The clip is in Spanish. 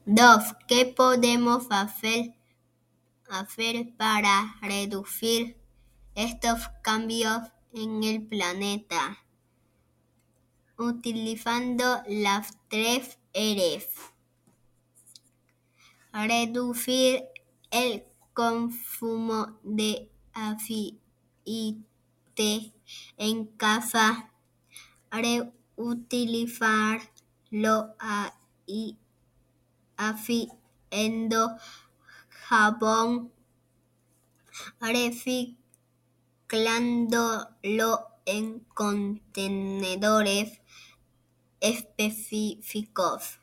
2. ¿Qué podemos hacer para reducir estos cambios en el planeta? Utilizando las 3 R's. Reducir el consumo de aceite en casa. Reutilizarlo haciendo jabón. Reciclándolo en contenedores específicos.